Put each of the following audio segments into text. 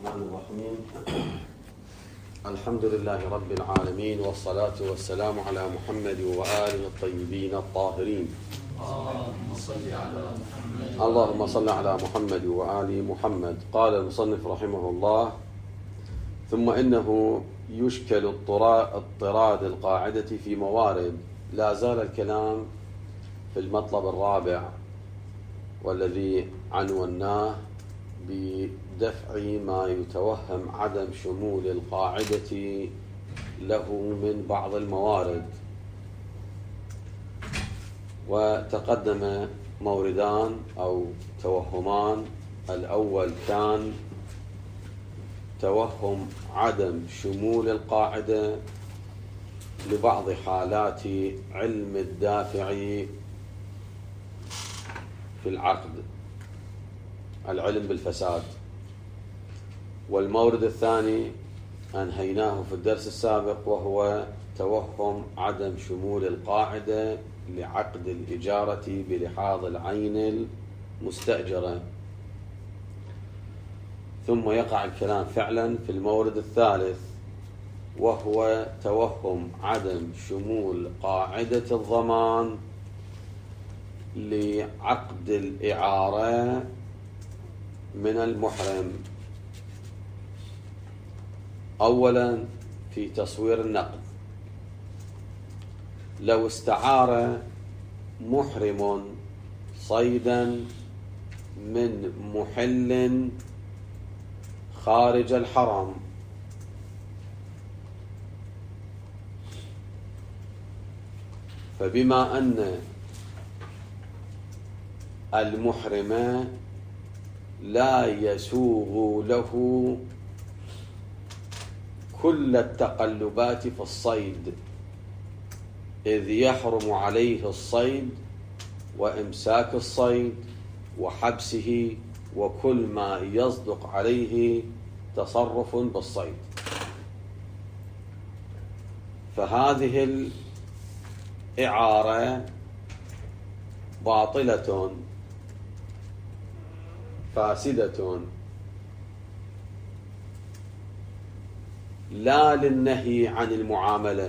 الرحمن الرحيم. الحمد لله رب العالمين، والصلاة والسلام على محمد وآله الطيبين الطاهرين. اللهم صل على محمد وآل محمد. قال المصنف رحمه الله: ثم إنه يشكل اضطراد القاعدة في موارد. لا زال الكلام في المطلب الرابع، والذي عنوناه بدفع ما يتوهم عدم شمول القاعدة له من بعض الموارد. وتقدم موردان أو توهمان. الأول كان توهم عدم شمول القاعدة لبعض حالات علم الدافع في العقد، العلم بالفساد. والمورد الثاني أنهيناه في الدرس السابق، وهو توهم عدم شمول القاعدة لعقد الإجارة بلحاظ العين المستأجرة. ثم يقع الكلام فعلا في المورد الثالث، وهو توهم عدم شمول قاعدة الضمان لعقد الإعارة من المحرم. أولا في تصوير النقد، لو استعار محرم صيدا من محل خارج الحرم، فبما أن المحرم لا يسوغ له كل التقلبات في الصيد، إذ يحرم عليه الصيد وإمساك الصيد وحبسه وكل ما يصدق عليه تصرف بالصيد، فهذه الإعارة باطلة فاسدة، لا للنهي عن المعاملة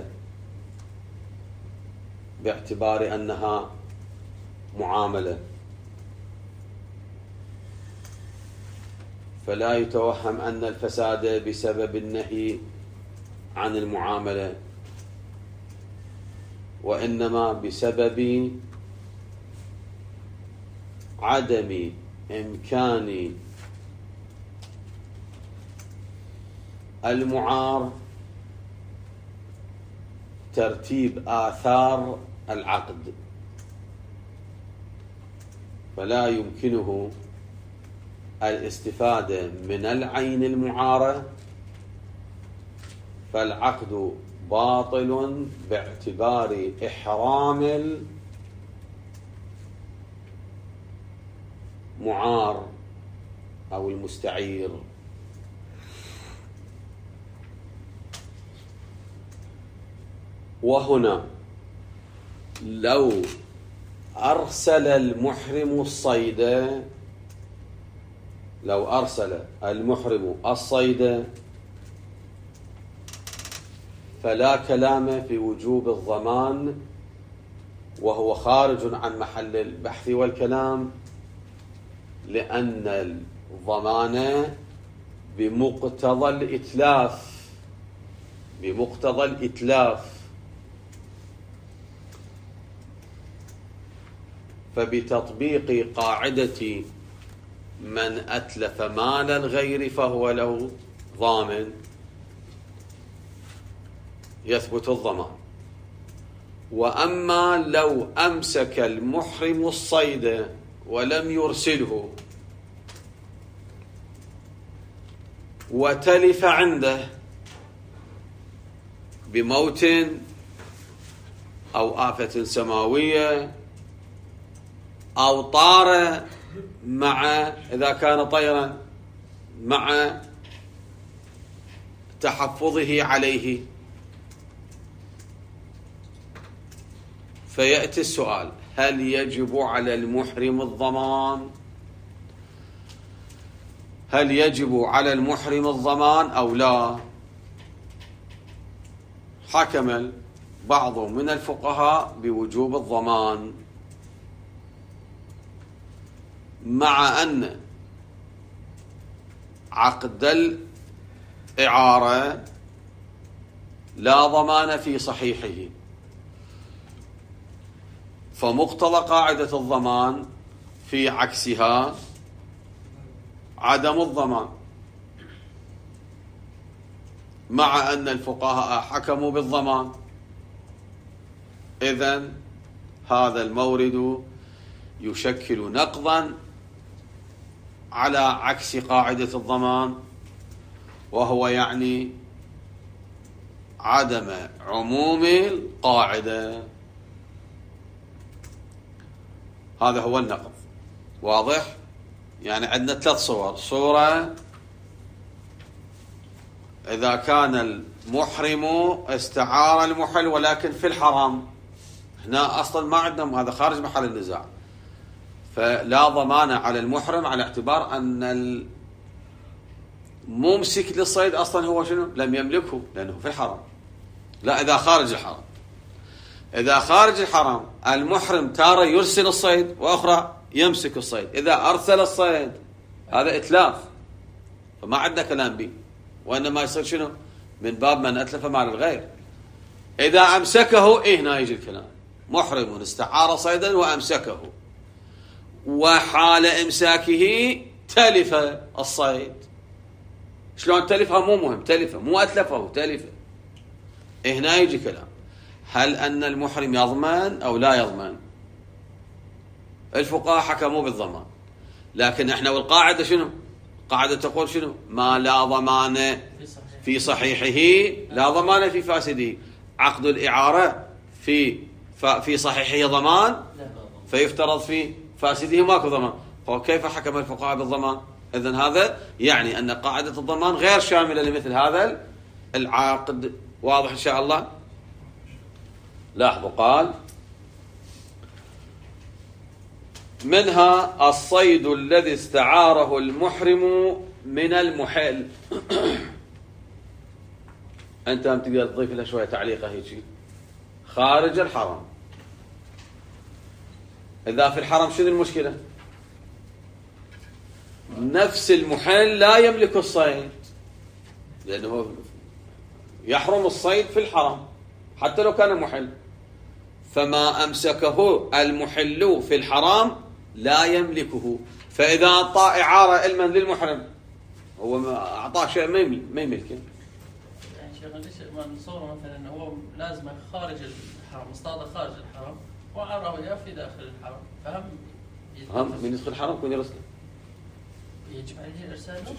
باعتبار أنها معاملة، فلا يتوهم أن الفساد بسبب النهي عن المعاملة، وإنما بسبب عدم إمكان المعار ترتيب آثار العقد، فلا يمكنه الاستفادة من العين المعارة، فالعقد باطل باعتبار إحرام المعار أو المستعير. وهنا لو أرسل المحرم الصيد، لو أرسل المحرم الصيد فلا كلام في وجوب الضمان، وهو خارج عن محل البحث والكلام، لأن الضمان بمقتضى الإتلاف، بمقتضى الإتلاف، فبتطبيق قاعدة من أتلف مال الغير فهو له ضامن يثبت الضمان. وأما لو أمسك المحرم الصيد ولم يرسله وتلف عنده بموت أو آفة سماوية، أو طار مع، إذا كان طيرا، مع تحفظه عليه، فيأتي السؤال: هل يجب على المحرم الضمان هل يجب على المحرم الضمان أو لا؟ حكم بعض من الفقهاء بوجوب الضمان، مع أن عقد الإعارة لا ضمان في صحيحه، فمقتضى قاعدة الضمان في عكسها عدم الضمان، مع أن الفقهاء حكموا بالضمان. إذن هذا المورد يشكل نقضا على عكس قاعدة الضمان، وهو يعني عدم عموم القاعدة. هذا هو النقض. واضح؟ يعني عندنا 3 صور. صورة إذا كان المحرم استعار المحل ولكن في الحرام، هنا أصلا ما عندنا، هذا خارج محل النزاع، فلا ضمان على المحرم على اعتبار أن الممسك للصيد أصلا هو شنو؟ لم يملكه لأنه في الحرام. لا، إذا خارج الحرام. إذا خارج الحرام المحرم تارة يرسل الصيد وأخرى يمسك الصيد. إذا أرسل الصيد هذا إتلاف، فما عندنا كلام به، وإنما يصير شنو؟ من باب من أتلف مال الغير. إذا أمسكه هنا يجي الكلام. محرم استعار صيدا وأمسكه، وحال إمساكه تلف الصيد. شلون تلفها؟ مو مهم، تلفه مو أتلفه، تلفه. هنا يجي كلام، هل أن المحرم يضمن أو لا يضمن؟ الفقهاء حكموا بالضمان، لكن احنا والقاعدة شنو؟ قاعدة تقول شنو؟ ما لا ضمان في صحيحه لا ضمان في فاسده. عقد الإعارة في صحيحه ضمان، فيفترض في فاسده ماكو ضمان. فكيف حكم الفقهاء بالضمان؟ إذن هذا يعني أن قاعدة الضمان غير شاملة لمثل هذا العقد. واضح إن شاء الله؟ لاحظوا، قال منها الصيد الذي استعاره المحرم من المحل. أنت هم تقدر تضيف لها شوية تعليقة هيك. خارج الحرم. إذا في الحرم شنو المشكلة؟ نفس المحل لا يملك الصيد، لأنه يحرم الصيد في الحرم حتى لو كان محل، فما أمسكه المحل في الحرام لا يملكه. فإذا أعطى إعارة علما للمحرم، هو ما أعطاه شيء ما يملكه. يعني شيخ ليش ما نصور مثلا أنه هو لازم خارج الحرم، اصطاد خارج الحرم وعاره إياه في داخل الحرم، فهم من يدخل الحرم يكون يرسله، يجب عليه إرساله.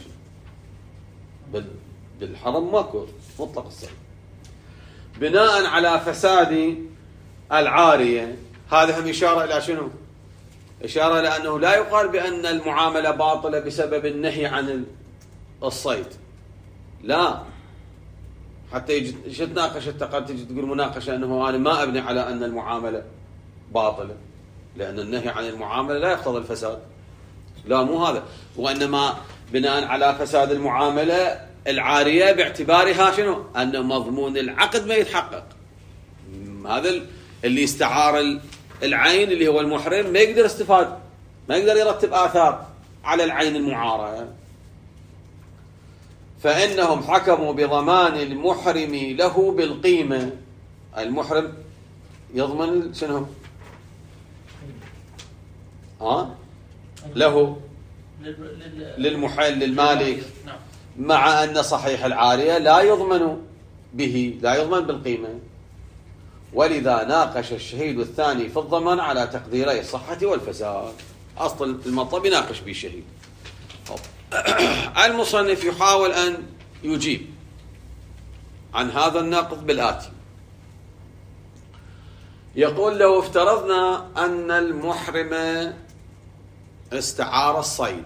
بالحرم ماكو مطلق الصيد. بناء على فساد العارية، هذا هم إشارة إلى شنو؟ إشارة لأنه لا يقال بأن المعاملة باطلة بسبب النهي عن الصيد، لا. حتى يجي تناقش قد تجي تقول مناقشة أنه أنا ما أبني على أن المعاملة باطلة، لأن النهي عن المعاملة لا يقتضي الفساد. لا، مو هذا، وإنما بناء على فساد المعاملة العارية باعتبارها شنو؟ أن مضمون العقد ما يتحقق. هذا اللي استعار العين اللي هو المحرم ما يقدر استفاد، ما يقدر يرتب آثار على العين المعارة. فإنهم حكموا بضمان المحرم له بالقيمة. المحرم يضمن شنو؟ له للمحل للمالك، مع أن صحيح العارية لا يضمن به، لا يضمن بالقيمة. ولذا ناقش الشهيد الثاني في الضمان على تقديري الصحة والفساد. أصل المطلب يناقش به الشهيد. المصنف يحاول أن يجيب عن هذا الناقض بالآتي. يقول لو افترضنا أن المحرم استعار الصيد،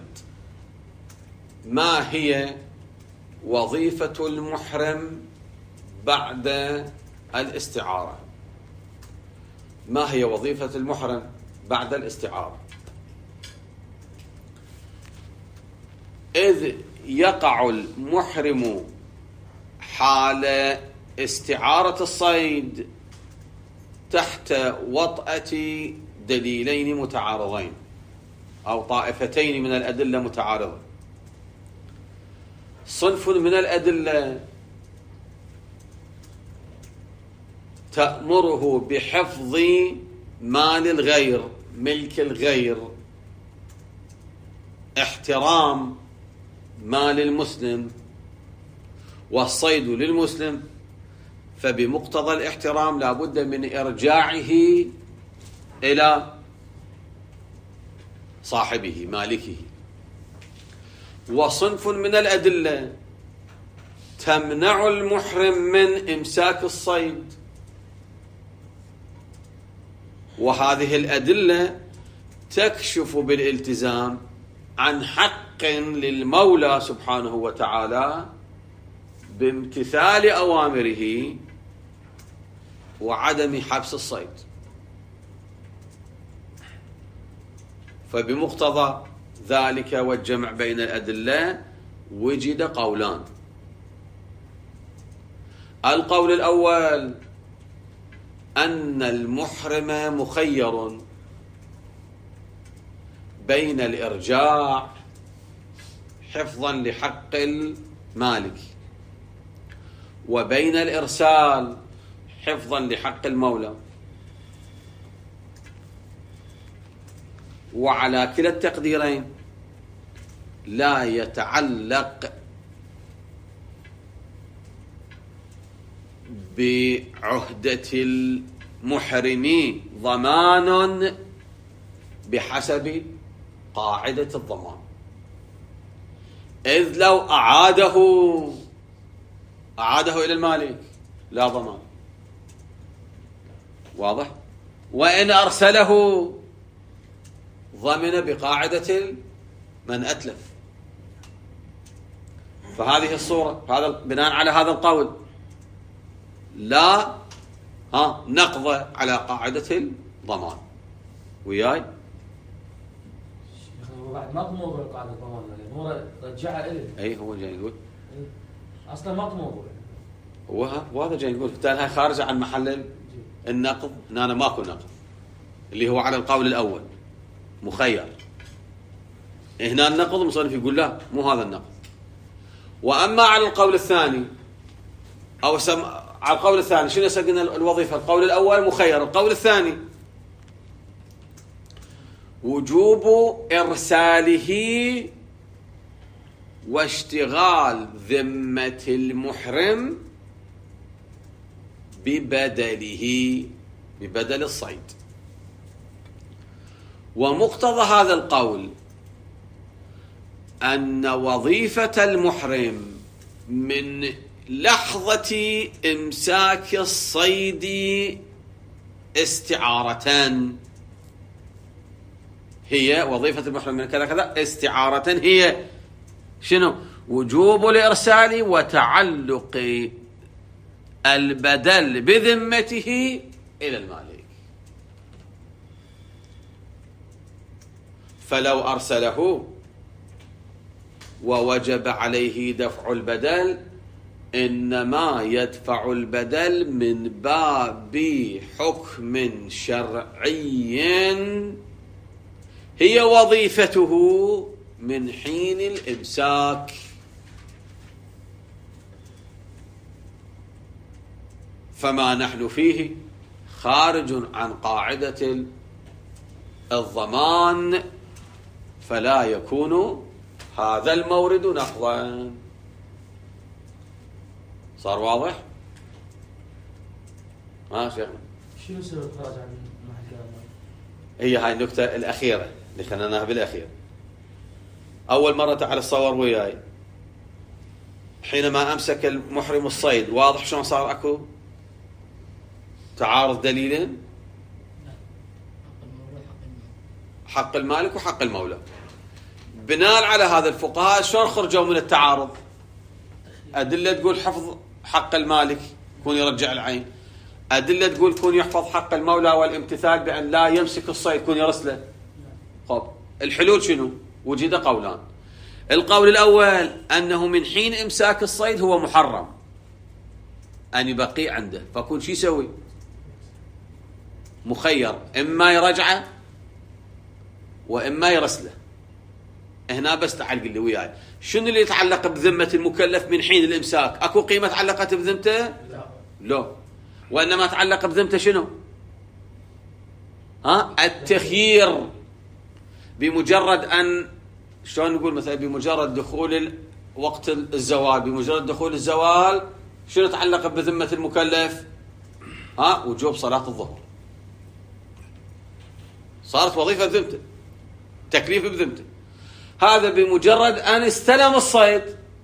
ما هي وظيفة المحرم بعد الاستعارة؟ ما هي وظيفة المحرم بعد الاستعارة؟ إذ يقع المحرم حال استعارة الصيد تحت وطأة دليلين متعارضين أو طائفتين من الأدلة متعارضة. صنف من الأدلة تأمره بحفظ مال الغير، ملك الغير، احترام مال المسلم والصيد للمسلم، فبمقتضى الاحترام لا بد من إرجاعه إلى صاحبه مالكه. وصنف من الأدلة تمنع المحرم من إمساك الصيد، وهذه الأدلة تكشف بالالتزام عن حق للمولى سبحانه وتعالى بامتثال أوامره وعدم حبس الصيد. فبمقتضى ذلك والجمع بين الأدلة وجد قولان. القول الأول أن المحرم مخير بين الإرجاع حفظا لحق المالك وبين الإرسال حفظا لحق المولى، وعلى كلا التقديرين لا يتعلق بعهدة المحرم ضمان بحسب قاعدة الضمان، إذ لو أعاده إلى المالك لا ضمان، واضح؟ وإن أرسله ضمن بقاعدة من أتلف. فهذه الصورة هذا بناء على هذا القول لا نقض على قاعدة الضمان. وياي بعد ما موضوع قاعدة الضمان هو رجعها إليه. أي هو جاي يقول أصلا ما موضوع وهذا جاي يقول بالتالي خارجة عن محل النقض، إن أنا ماكو نقض اللي هو على القول الأول مخير. هنا النقض المصنف يقول لا مو هذا النقض. وأما على القول الثاني أو على القول الثاني شنو قلنا الوظيفة؟ القول الأول مخير، القول الثاني وجوب إرساله واشتغال ذمة المحرم ببدل الصيد. ومقتضى هذا القول أن وظيفة المحرم من لحظة إمساك الصيد استعارة، هي وظيفة المحرم من كذا كذا استعارة، هي شنو؟ وجوب الإرسال وتعلق البدل بذمته إلى المالك. فلو أرسله ووجب عليه دفع البدل إنما يدفع البدل من باب حكم شرعي هي وظيفته من حين الإمساك. فما نحن فيه خارج عن قاعدة الضمان، فلا يكون هذا المورد نقضا. صار واضح؟ شيخنا شنو سبب الخراج عن محل كلام؟ هي هاي النكتة الأخيرة اللي خليناها بالأخير. أول مرة تعال الصور وياي حينما أمسك المحرم الصيد، واضح شلون صار أكو تعارض دليلين، حق المالك وحق المولى. بناء على هذا الفقهاء شلون خرجوا من التعارض؟ أدلة تقول حفظ حق المالك يكون يرجع العين، أدلة تقول يكون يحفظ حق المولى والامتثال بأن لا يمسك الصيد يكون يرسله. طب الحلول شنو؟ وجد قولان. القول الأول أنه من حين إمساك الصيد هو محرم أن يبقي عنده، فكون شو يسوي؟ مخير، إما يرجعه وإما يرسله. هنا بس تعال قل لي وياي شنو اللي يتعلق بذمة المكلف من حين الإمساك؟ أكو قيمة تعلقت بذمته؟ لا. وإنما تعلق بذمته شنو؟ التخيير. بمجرد أن شلون نقول مثلا بمجرد دخول وقت الزوال، بمجرد دخول الزوال شنو تعلق بذمة المكلف؟ وجوب صلاة الظهر. صارت وظيفة بذمته، تكليف بذمته. هذا بمجرد أن استلم الصيد.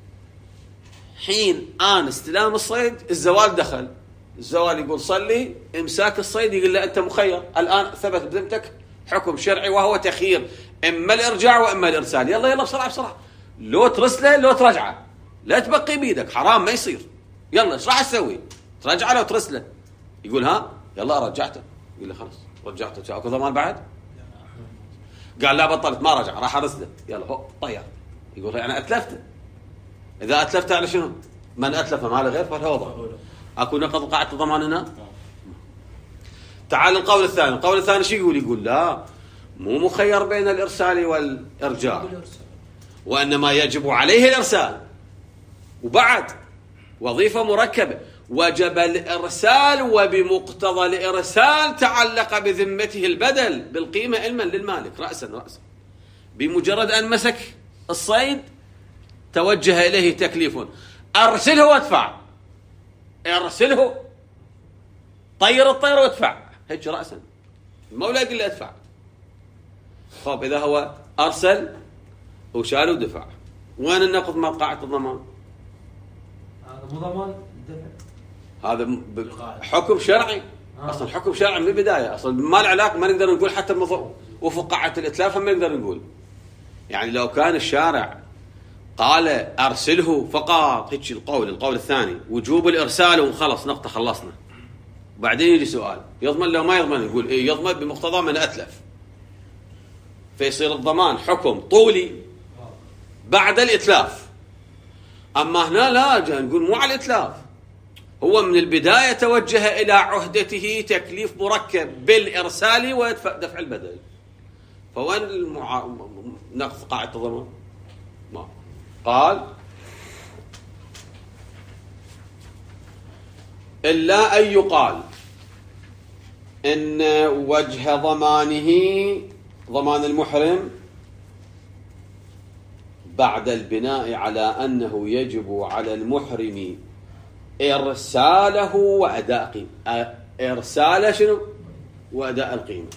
حين آن استلام الصيد الزوال دخل، الزوال يقول صلي، إمساك الصيد يقول له أنت مخير، الآن ثبت بذمتك حكم شرعي وهو تخيير، إما الإرجاع وإما الإرسال. يلا يلا بسرعة بسرعة، لو ترسله لو ترجعه، لا تبقي بيدك، حرام ما يصير. يلا ايش راح تسوي؟ ترجعه لو ترسله؟ يقول يلا رجعته، يقول له خلاص رجعته، اكو ضمان بعد؟ قال لا بطلت ما رجع، راح ارسله، يلا هو طير. يقول يعني اتلفته. اذا اتلفته على شنو؟ من اتلف ما له غير فهو ضمان. اكو نقض قاعده الضمان هنا؟ تعال القول الثاني. القول الثاني شو يقول؟ يقول لا، مو مخير بين الارسال والارجاع، وانما يجب عليه الارسال. وبعد وظيفه مركبه، وجب الارسال، وبمقتضى الارسال تعلق بذمته البدل بالقيمه علما للمالك راسا. بمجرد ان مسك الصيد توجه اليه تكليف، ارسله وادفع، ارسله، طير الطير وادفع، هيك راسا. المولى يقول له ادفع. طيب اذا هو ارسل وشال ودفع، وين النقض مع قاعده الضمان؟ هذا مو ضمان دفع، هذا حكم شرعي. اصلا حكم شرعي من البدايه، اصلا ما له علاقه، ما نقدر نقول حتى وفق قاعده الاتلاف ما نقدر نقول. يعني لو كان الشارع قال ارسله فقط، هيك القول الثاني وجوب الارسال وخلص نقطه خلصنا. بعدين يجي سؤال، يضمن لو ما يضمن؟ يقول ايه يضمن بمقتضى من اتلف، فيصير الضمان حكم طولي بعد الاتلاف. اما هنا لا، نقول مو على الاتلاف، هو من البدايه توجه الى عهدته تكليف مركب بالارسال ودفع البدل. فوين نقض قاعده الضمان؟ ما قال الا ان يقال ان وجه ضمانه، ضمان المحرم، بعد البناء على أنه يجب على المحرم إرساله وأداء قيمة. إرساله شنو؟ وأداء القيمة.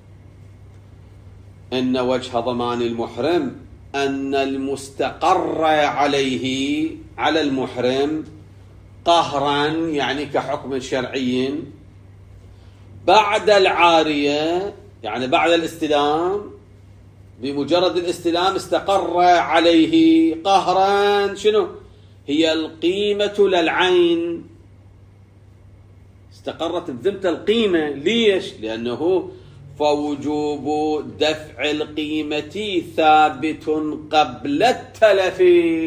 إن وجه ضمان المحرم أن المستقر عليه على المحرم قهرا، يعني كحكم شرعي، بعد العارية، يعني بعد الاستلام، بمجرد الاستلام استقر عليه قهرا شنو؟ هي القيمة للعين، استقرت بذمة القيمة. ليش؟ لأنه فوجوب دفع القيمة ثابت قبل التلف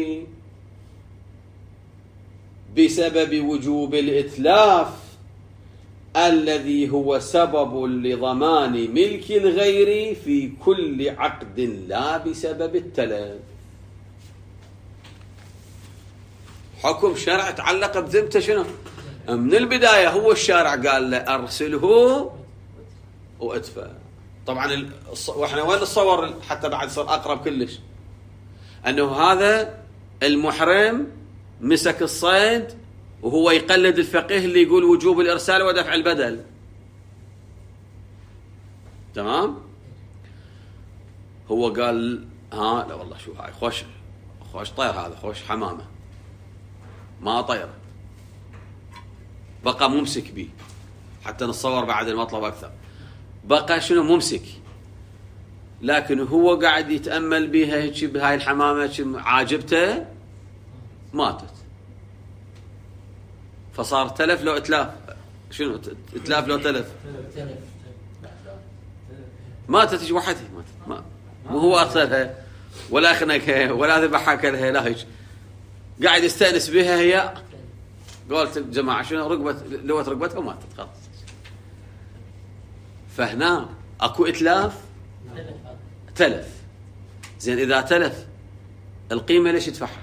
بسبب وجوب الإتلاف الذي هو سبب لضمان ملك الغير في كل عقد لا بسبب التلف. حكم شرع تعلق بذمته شنو؟ من البداية هو الشارع قال له أرسله وادفع. طبعا واحنا وين نتصور حتى بعد صار أقرب كلش أنه هذا المحرم مسك الصيد وهو يقلد الفقيه اللي يقول وجوب الإرسال ودفع البدل. تمام؟ هو قال لا والله شو هاي خوش طير، هذا خوش حمامة ما طير، بقى ممسك بيه حتى نتصور بعد المطلب أكثر، بقى شنو ممسك، لكن هو قاعد يتأمل بها هيك بهاي الحمامة عاجبته ماتت، فصار تلف لو اتلاف. شنو اتلاف لو تلف؟ ماتت وحدها، مو هو ارسلها، ولا خنقها ولا ذبحها كلها، لا هيك قاعد يستأنس بها. هي قلت الجماعة شنو لوت رقبتها وماتت خلاص. فهنا اكو اتلاف، تلف. زين اذا تلف القيمة ليش يدفعها؟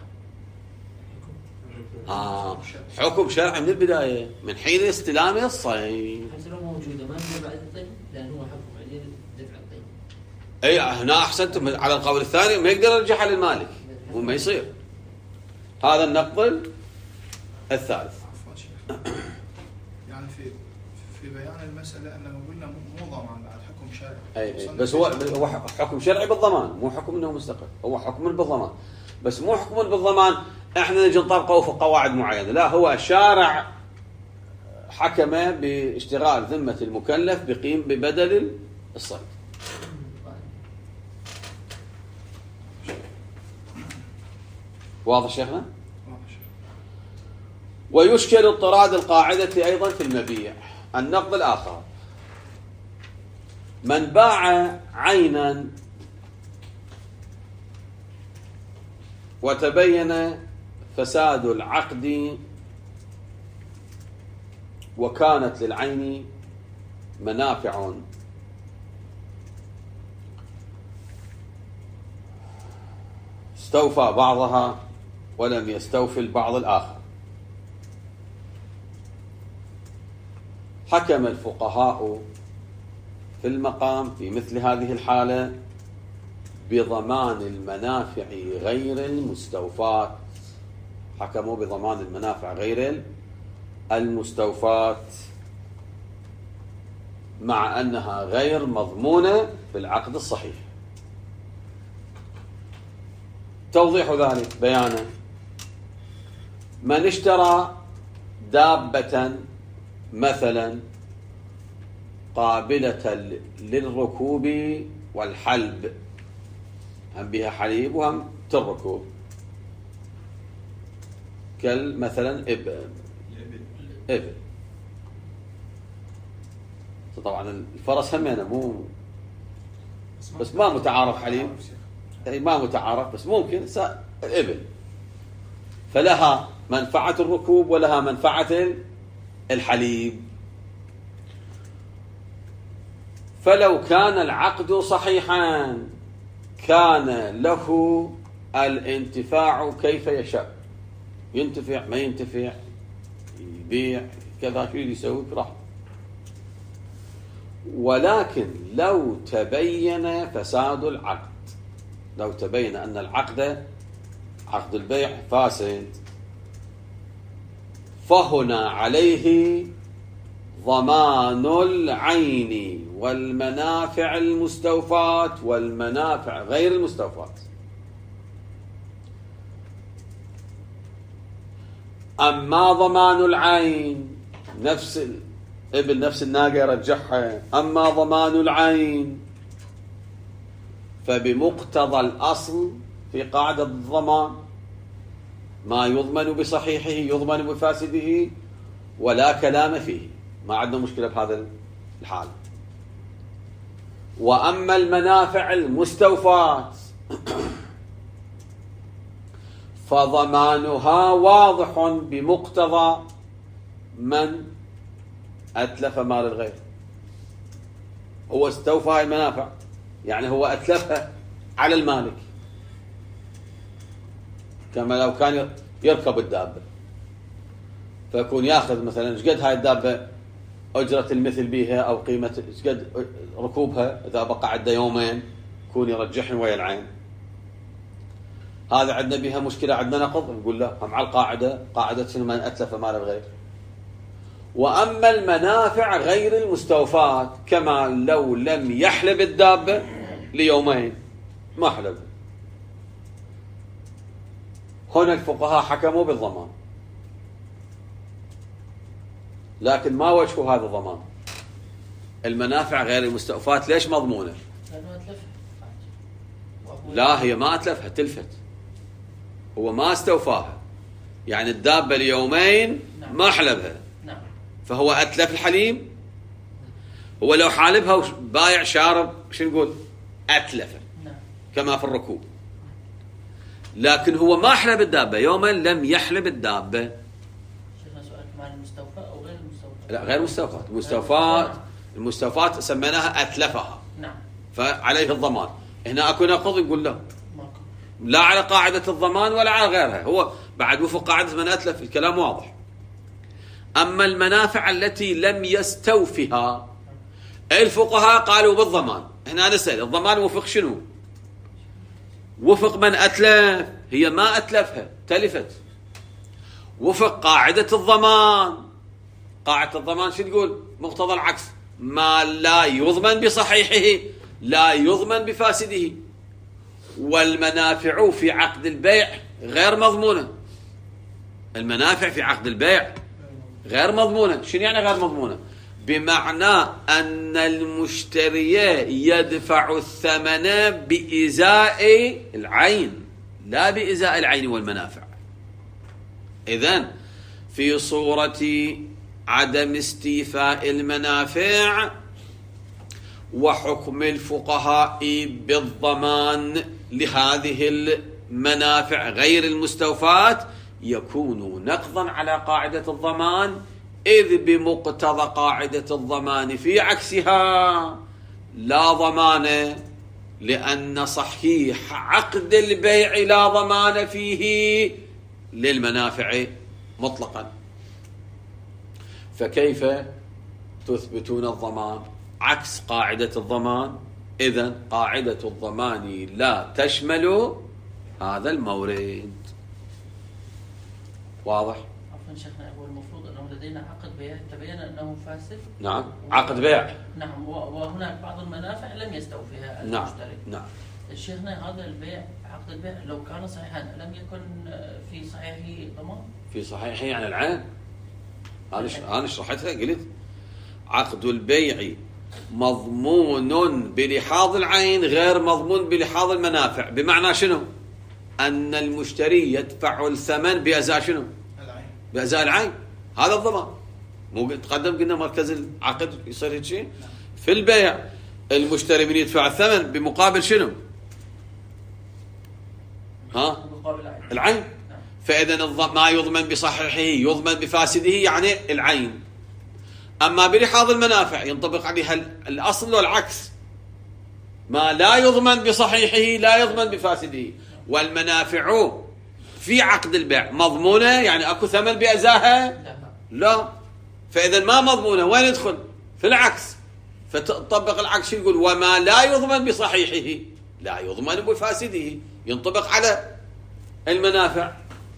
حكم شرعي من البداية، من حين استلامه الصيد. حتى لو موجودة ما تجي بعد الطيب، لأن هو حكم عليه دفع الطيب. اي هنا احسنتم على القول الثاني، ما يقدر يرجعها للمالك وما يصير. هذا النقل الثالث. يعني في بيان المسألة أنه قلنا مو ضمان بعد حكم شرعي. اي بس هو حكم شرعي بالضمان، مو حكم انه مستقل، هو حكم بالضمان بس مو حكم بالضمان احنا نجي نطبقه في قواعد معينة. لا، هو الشارع حكم باشتغال ذمة المكلف ببدل الصيد. واضح شيخنا؟ ويشكل اضطراد القاعدة أيضا في المبيع. النقد الآخر: من باع عينا وتبين فساد العقد وكانت للعين منافع استوفى بعضها ولم يستوفي البعض الآخر، حكم الفقهاء في المقام في مثل هذه الحالة بضمان المنافع غير المستوفاة. حكموا بضمان المنافع غير المستوفاة مع أنها غير مضمونة بالعقد الصحيح. توضيح ذلك بيانا: من اشترى دابة مثلا قابلة للركوب والحلب، هم بها حليب وهم تركوب، مثلا إبل. طبعا الفرس هم يعني مو بس ما متعارف حليب، ما متعارف بس ممكن إبل، فلها منفعة الركوب ولها منفعة الحليب. فلو كان العقد صحيحا كان له الانتفاع كيف يشاء، ينتفع ما ينتفع، يبيع كذا، شو يسوي براحته. ولكن لو تبين فساد العقد، لو تبين أن العقد عقد البيع فاسد، فهنا عليه ضمان العين والمنافع المستوفاة والمنافع غير المستوفاة. أما ضمان العين نفس الإبل نفس الناقة يرجعها، أما ضمان العين فبمقتضى الأصل في قاعدة الضمان ما يضمن بصحيحه يضمن بفاسده ولا كلام فيه، ما عندنا مشكلة بهذا الحال. وأما المنافع المستوفاة فضمانها واضح بمقتضى من أتلف مال الغير. هو استوفى هاي المنافع، يعني هو أتلفها على المالك، كما لو كان يركب الدابة فيكون ياخذ مثلا ايش قد هاي الدابة أجرة المثل بيها أو قيمة ايش قد ركوبها، إذا بقى عنده يومين يكون يرجحهم ويا العين. هذا عندنا بها مشكلة، عندنا نقض، نقول لا مع القاعدة، قاعدة من أتلف مال الغير. وأما المنافع غير المستوفاة كما لو لم يحلب الدابة ليومين ما حلب، هنا الفقهاء حكموا بالضمان، لكن ما وجه هذا الضمان؟ المنافع غير المستوفاة ليش مضمونة؟ لا، هي ما أتلفها، تلفت، هو ما استوفاها، يعني الدابة ليومين ما حلبها، فهو أتلف الحليب. هو لو حالبها بايع شارب شو نقول؟ أتلفه كما في الركوب. لكن هو ما حلب الدابة، يوما لم يحلب الدابة. شيخنا سؤال كمان المستوفى أو غير المستوفى؟ لا غير المستوفات سميناها أتلفها. نعم. فعليه الضمان. هنا أكو نقض يقول لا، ماكو. لا على قاعدة الضمان ولا على غيرها، هو بعد وفق قاعدة من أتلف، الكلام واضح. أما المنافع التي لم يستوفها الفقهاء قالوا بالضمان. هنا نسأل الضمان وفق شنو؟ وفق من أتلف، هي ما أتلفها تلفت. وفق قاعدة الضمان. قاعدة الضمان شو تقول؟ مقتضى العكس، ما لا يضمن بصحيحه لا يضمن بفاسده. والمنافع في عقد البيع غير مضمونة. المنافع في عقد البيع غير مضمونة. شنو يعني غير مضمونة؟ بمعنى أن المشتري يدفع الثمن بإزاء العين لا بإزاء العين والمنافع. إذن في صورة عدم استيفاء المنافع وحكم الفقهاء بالضمان لهذه المنافع غير المستوفاة يكون نقضا على قاعدة الضمان، إذ بمقتضى قاعدة الضمان في عكسها لا ضمان، لأن صحيح عقد البيع لا ضمان فيه للمنافع مطلقا. فكيف تثبتون الضمان عكس قاعدة الضمان؟ إذن قاعدة الضمان لا تشمل هذا المورد. واضح؟ عفوا شيخنا، هو المفروض أنه لدينا عقد بيع تبين أنه فاسد. نعم، عقد بيع. نعم، وهناك بعض المنافع لم يستوفيها المشتري. نعم. شيخنا هذا البيع، عقد البيع لو كان صحيحا لم يكن في صحيحه ضمان؟ في صحيحه يعني العين. أنا شرحتها، قلت عقد البيع مضمون بلحاظ العين غير مضمون بلحاظ المنافع. بمعنى شنو؟ أن المشتري يدفع الثمن بأزاء شنو؟ العين. بأزاء العين. هذا الضمان. مو تقدم قلنا مركز العقد يصير هيك شيء. في البيع المشتري من يدفع الثمن بمقابل شنو؟ مقابل العين. فإذا ما يضمن بصحيحه يضمن بفاسده يعني العين. أما بلحاظ المنافع ينطبق عليها الأصل والعكس، ما لا يضمن بصحيحه لا يضمن بفاسده. والمنافع في عقد البيع مضمونة، يعني أكو ثمن بأزاها؟ لا. فإذا ما مضمونة وين يدخل؟ في العكس. فتطبق العكس، يقول وما لا يضمن بصحيحه لا يضمن بفاسده، ينطبق على المنافع.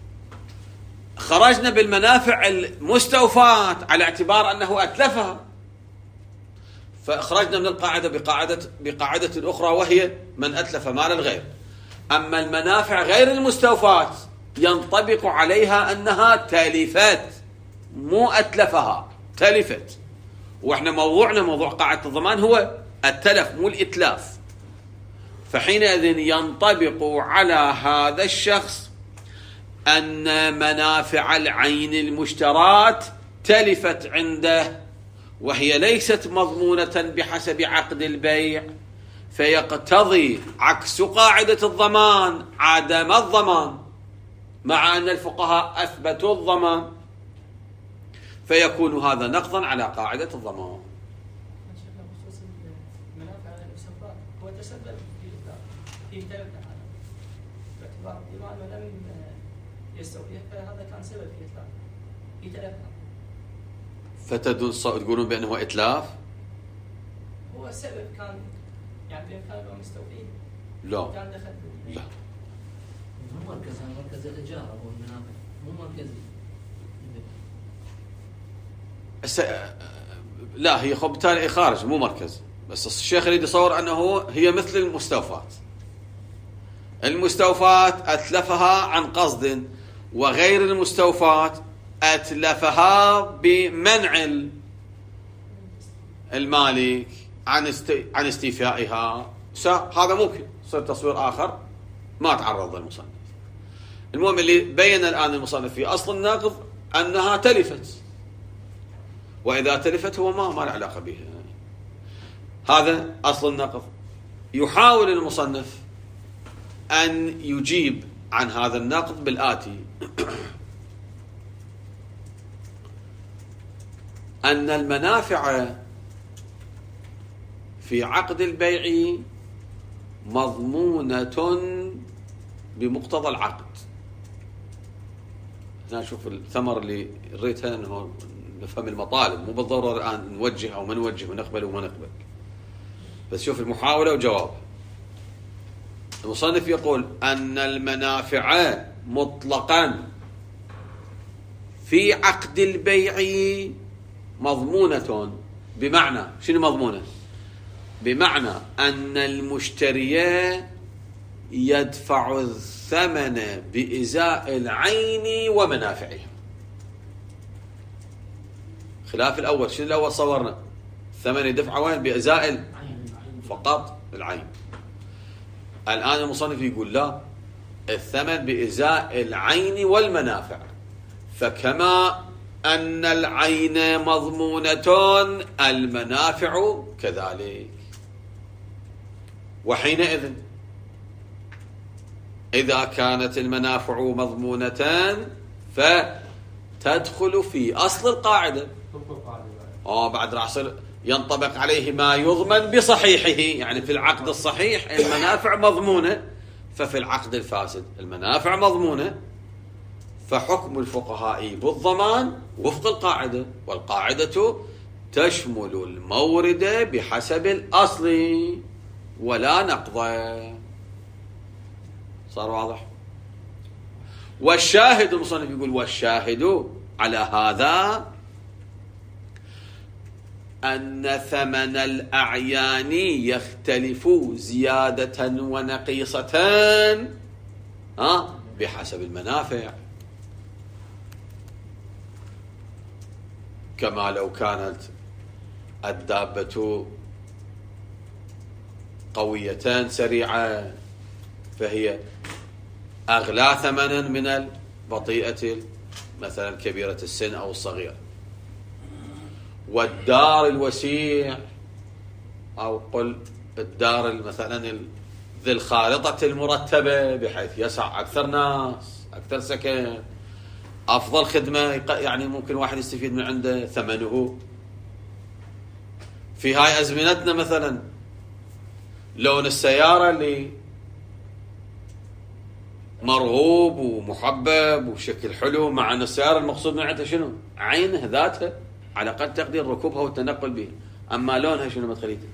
خرجنا بالمنافع المستوفات على اعتبار أنه أتلفها، فخرجنا من القاعدة بقاعدة أخرى وهي من أتلف مال الغير. أما المنافع غير المستوفات ينطبق عليها أنها تلفت، مو أتلفها، تلفت. وإحنا موضوعنا موضوع قاعدة الضمان هو التلف مو الإتلاف. فحينئذ ينطبق على هذا الشخص أن منافع العين المشترات تلفت عنده وهي ليست مضمونة بحسب عقد البيع، فيقتضي عكس قاعدة الضمان عدم الضمان، مع أن الفقهاء أثبتوا الضمان، فيكون هذا نقضا على قاعدة الضمان. بخصوص المنافع المستوفاة هو تسبب في تلف الحالة باعتبار بما أنه لم يستوفيه، فهذا كان سبب في إتلاف في تلفها. فتقولون بأنه إتلاف؟ هو السبب كان يعني بإمكانه أن يستوفيه. لا. كان دخل. لا. مو مركز الإيجار أو المنافع، مو مركز. لا، هي بالتالي خارج مو مركز. بس الشيخ يريد يصور أنه هي مثل المستوفات. المستوفات أتلفها عن قصد، وغير المستوفات أتلفها بمنع المالك عن استيفائها. هذا ممكن يصير تصوير آخر ما تعرض المصنف. المهم اللي بين الآن المصنف في أصل النقض أنها تلفت، وإذا تلفت هو ما له علاقة بها. هذا أصل النقض. يحاول المصنف أن يجيب عن هذا النقد بالآتي: أن المنافع في عقد البيع مضمونة بمقتضى العقد. هنا نشوف الثمر اللي ريتها انه نفهم المطالب، مو بالضروره الان نوجه او ما نوجه ونقبل وما نقبل، بس شوف المحاوله وجواب. المصنف يقول ان المنافع مطلقا في عقد البيع مضمونة، بمعنى شنو مضمونة؟ بمعنى ان المشتري يدفع الثمن بإزاء العين ومنافعه، خلاف الأول. شنو الأول صورنا؟ الثمن يدفع وين؟ بإزاء فقط العين. الآن المصنف يقول لا، الثمن بإزاء العين والمنافع، فكما أن العين مضمونة المنافع كذلك. وحينئذ إذا كانت المنافع مضمونة فتدخل في أصل القاعدة. بعد راح ينطبق عليه ما يضمن بصحيحه، يعني في العقد الصحيح المنافع مضمونة، ففي العقد الفاسد المنافع مضمونة، فحكم الفقهاء بالضمان وفق القاعدة، والقاعدة تشمل المورد بحسب الأصل ولا نقض. صار واضح؟ والشاهد، المصنف يقول والشاهد على هذا أن ثمن الأعيان يختلف زيادة ونقيصة بحسب المنافع، كما لو كانت الدابة قوية سريعة فهي أغلى ثمنا من البطيئة مثلا كبيرة السن أو الصغيرة. والدار الوسيع أو قل الدار مثلا ذي الخارطة المرتبة بحيث يسع أكثر ناس، أكثر سكن، أفضل خدمة، يعني ممكن واحد يستفيد من عنده ثمنه. في هاي أزمنتنا مثلا لون السيارة اللي مرغوب ومحبب وشكل حلو، مع أن السيارة المقصود من عندها شنو؟ عينها ذاتها على قد تقدير ركوبها والتنقل بها، أما لونها شنو مدخليته.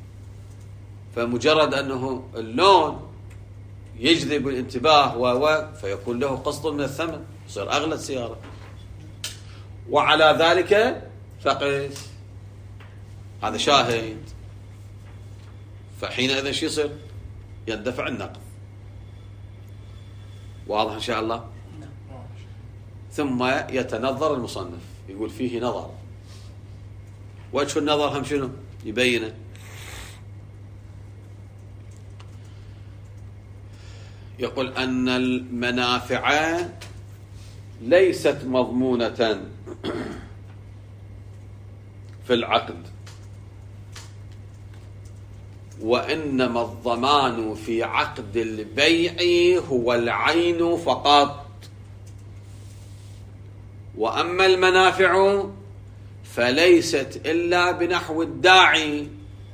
فمجرد أنه اللون يجذب الانتباه فيكون له قسط من الثمن، يصير أغلى السيارة. وعلى ذلك فقس، هذا شاهد. فحينئذ شو يصير؟ يندفع النقد. واضح إن شاء الله؟ ثم يتنظر المصنف، يقول فيه نظر. وجه النظر هم شنو؟ يبينه. يقول أن المنافع ليست مضمونة في العقد، وإنما الضمان في عقد البيع هو العين فقط، وأما المنافع فليست إلا بنحو الداعي.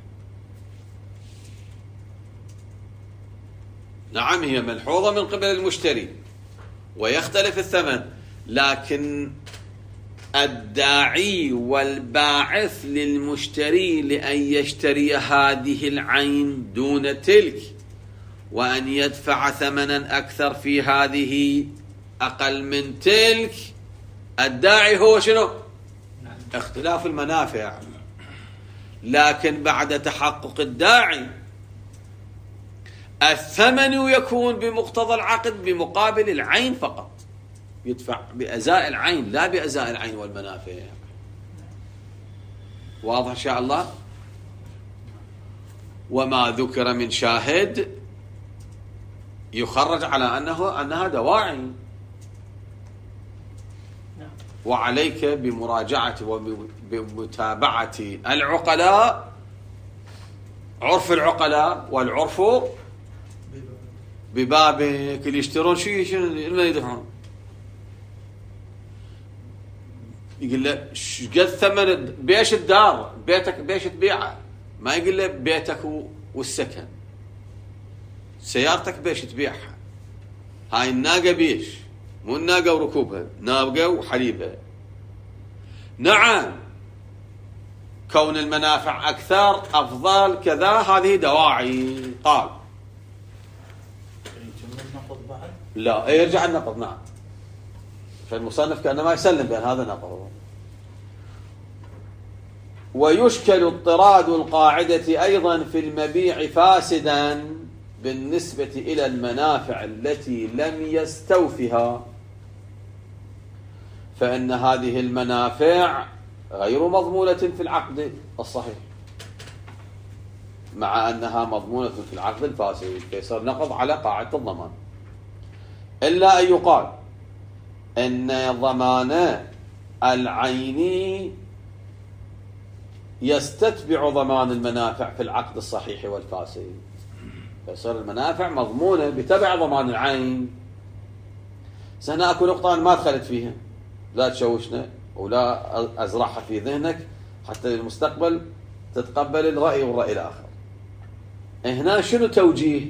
نعم هي ملحوظة من قبل المشتري ويختلف الثمن، لكن الداعي والباعث للمشتري لأن يشتري هذه العين دون تلك، وأن يدفع ثمنا أكثر في هذه أقل من تلك، الداعي هو شنو؟ اختلاف المنافع. لكن بعد تحقق الداعي الثمن يكون بمقتضى العقد بمقابل العين فقط، يدفع بأزاء العين لا بأزاء العين والمنافع. واضح إن شاء الله؟ وما ذكر من شاهد يخرج على أنها دواعي. وعليك بمراجعة وبمتابعة العقلاء، عرف العقلاء، والعرف ببابك اللي يشترون شنو اللي يدفعون؟ يقول له ايش قد ثمن بيش الدار؟ بيتك بيش تبيعه؟ ما يقول له بيتك والسكن. سيارتك بيش تبيعها؟ هاي الناقة بيش، مو الناقة وركوبها، ناقة وحليبها. نعم، كون المنافع أكثر أفضل كذا، هذه دواعي. قال لا يرجع النقض. نعم، فالمصنف كأنما يسلم بأن هذا نقض. ويشكل اضطراد القاعدة أيضا في المبيع فاسدا بالنسبة إلى المنافع التي لم يستوفها، فإن هذه المنافع غير مضمونة في العقد الصحيح مع أنها مضمونة في العقد الفاسد، فيصير نقض على قاعدة الضمان. إلا أن يقال إن ضمان العين يستتبع ضمان المنافع في العقد الصحيح والفاسد، فيصير المنافع مضمونة بتبع ضمان العين. هنا أكو نقطة أنا ما دخلت فيها، لا تشوشنا ولا أزرعها في ذهنك حتى للمستقبل تتقبل الرأي والرأي الآخر. هنا شنو توجيه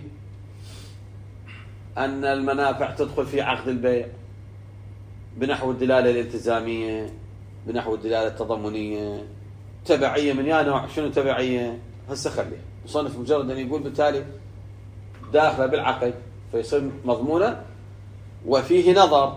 أن المنافع تدخل في عقد البيع بنحو الدلالة الالتزامية، بنحو الدلالة التضمنية، تبعية من يا نوع؟ شنو تبعية؟ هسه خليها مصنف مجرد أن يقول بالتالي داخله بالعقد فيصير مضمونة. وفيه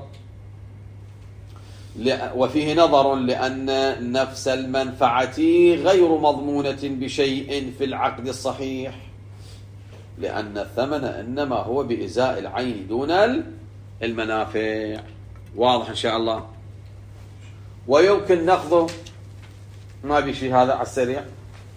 نظر لأن نفس المنفعة غير مضمونة بشيء في العقد الصحيح، لأن الثمن إنما هو بإزاء العين دون المنافع. واضح إن شاء الله؟ ويمكن نقضه، ما بشي هذا على السريع.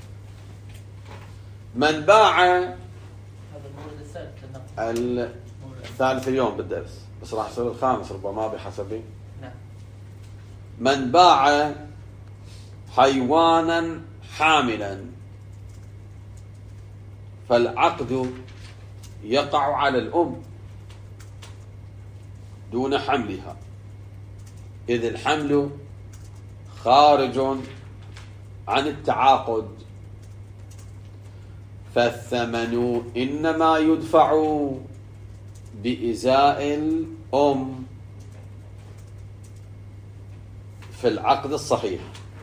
من باع هذا المورد الثالث الثالث اليوم بالدرس، بس راح يصير الخامس ربما بحسبي. نعم. من باع حيوانا حاملا فالعقد يقع على الأم دون حملها، إذ الحمل خارج عن التعاقد، فالثمن إنما يدفع بإزاء الأم في العقد الصحيح.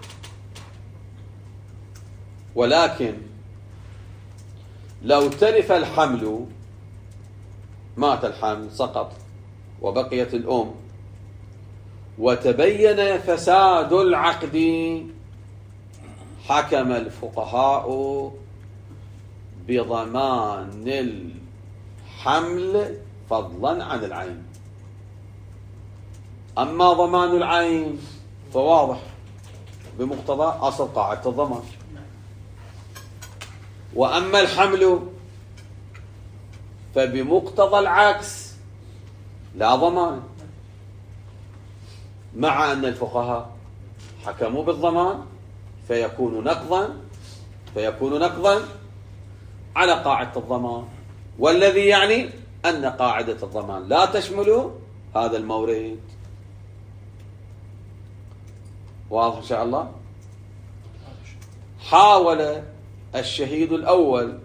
ولكن لو تلف الحمل، مات الحمل سقط وبقيت الأم، وتبين فساد العقد، حكم الفقهاء بضمان الحمل فضلا عن العين. أما ضمان العين فواضح بمقتضى أصل قاعدة الضمان، وأما الحمل فبمقتضى العكس لا ضمان، مع أن الفقهاء حكموا بالضمان فيكون نقضا على قاعدة الضمان، والذي يعني أن قاعدة الضمان لا تشمل هذا المورد. واضح إن شاء الله؟ حاول الشهيد الأول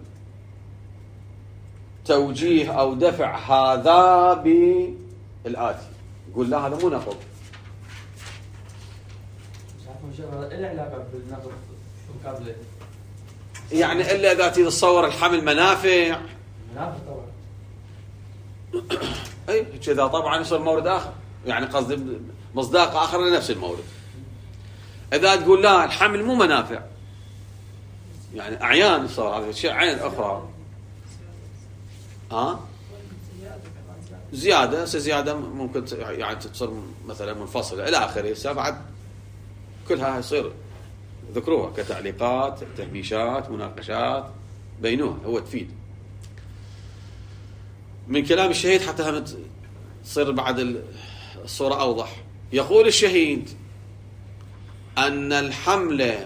توجيه أو دفع هذا بالآتي، يقول لا هذا مو نقض. إيه العلاقة بالنقض شو قبله؟ يعني إلا إذا تتصور الحمل منافع طبعا. أي كذا طبعا يصير مورد آخر، يعني قصدي مصداق آخر لنفس المورد. إذا تقول لا الحمل مو منافع، يعني أعيان صار هذا الشيء عين أخرى. زيادة ممكن يعني تصير مثلا منفصلة إلى آخره، بعد كلها يصير ذكروها كتعليقات، تهميشات، مناقشات، بينوها، هو تفيد من كلام الشهيد حتى هم تصير بعد الصورة أوضح. يقول الشهيد أن الحمل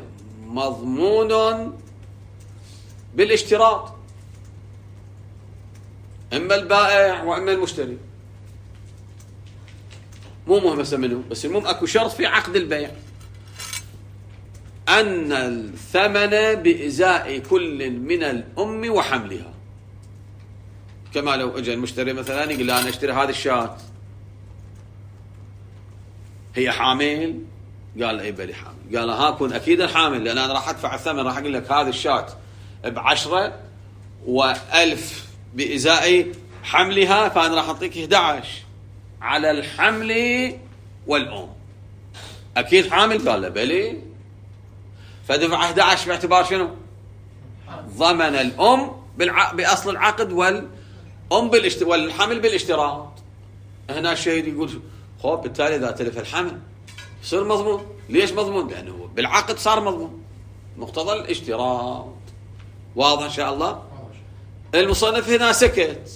مضمون بالاشتراط، إما البائع وإما المشتري. مو مهم هسه منه، بس المهم اكو شرط في عقد البيع أن الثمن بإزاء كل من الأم وحملها. كما لو اجى المشتري مثلا يقول له أنا اشتري هذه الشاة، هي حامل؟ قال له اي بلي حامل. قال له ها كون اكيد الحامل، لان انا راح ادفع الثمن، راح اقول لك هذه الشاة ب10 و1000 بإزاء حملها، فانا راح اعطيك 11 على الحمل والأم. اكيد حامل؟ قال له بلي. فدفع 11 باعتبار شنو؟ ضمن الأم بأصل العقد والأم والحمل بالاشتراط. هنا الشهيد يقول خب بالتالي إذا تلف الحمل يصير مضمون. ليش مضمون؟ لأنه بالعقد صار مضمون، مقتضى الاشتراط. واضح إن شاء الله؟ المصنف هنا سكت،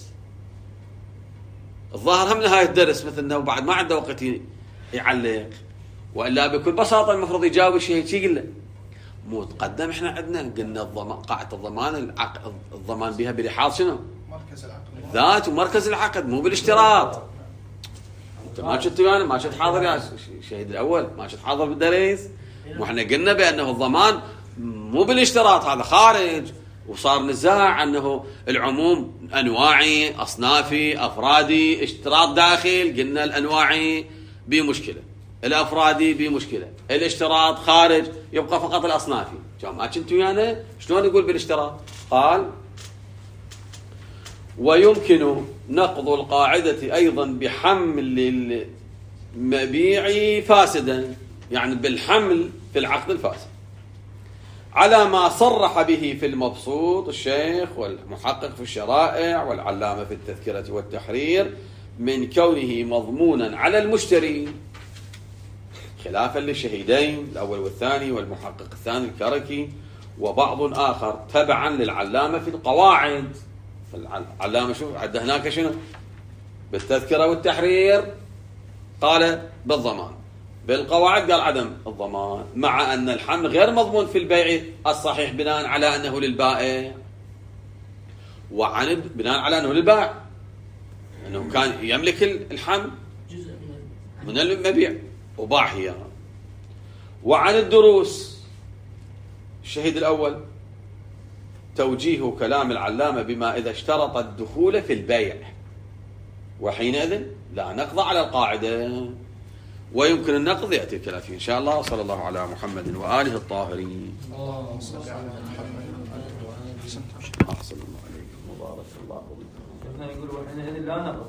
الظاهر هم نهاية الدرس مثل أنه بعد ما عنده وقت يعلق، وإلا بكل بساطة المفروض يجاوب الشهيد. شي يقول له مو تقدم احنا عندنا قلنا قاعدة الضمان الضمان بها بلحاظ شنو؟ مركز العقد ذات ومركز العقد، مو بالاشتراط. انت ما كنت ويانا، ما كنت حاضر يا الشهيد الاول، ما كنت حاضر بالدرس. واحنا قلنا بانه الضمان مو بالاشتراط، هذا خارج. وصار نزاع انه العموم انواعي، اصنافي، افرادي، اشتراط داخل. قلنا الانواعي بمشكله، الافرادي بمشكله، الاشتراط خارج، يبقى فقط الاصنافي. ما كنت ويانا شلون يقول بالاشتراط؟ قال ويمكن نقض القاعدة أيضا بحمل المبيع فاسدا، يعني بالحمل في العقد الفاسد، على ما صرح به في المبسوط الشيخ والمحقق في الشرائع والعلامة في التذكرة والتحرير من كونه مضمونا على المشتري، خلافا للشهيدين الأول والثاني والمحقق الثاني الكركي وبعض آخر، تبعا للعلامة في القواعد. العلامة شوف عد هناك شنو بالتذكرة والتحرير قال بالضمان، بالقواعد قال عدم الضمان، مع أن الحمل غير مضمون في البيع الصحيح بناء على أنه للبائع، وعند بناء على أنه للبائع، أنه كان يملك الحمل من المبيع وباع هي. وعن الدروس الشهيد الأول توجيه كلام العلامة بما إذا اشترط الدخول في البيع، وحينئذ لا نقض على القاعدة، ويمكن النقض. يأتي الكلام فيه إن شاء الله. صلى الله على محمد وآله الطاهرين. اللهم صل على محمد. أحسن الله عليكم وبارك الله. يقول وحينئذ لا نقض.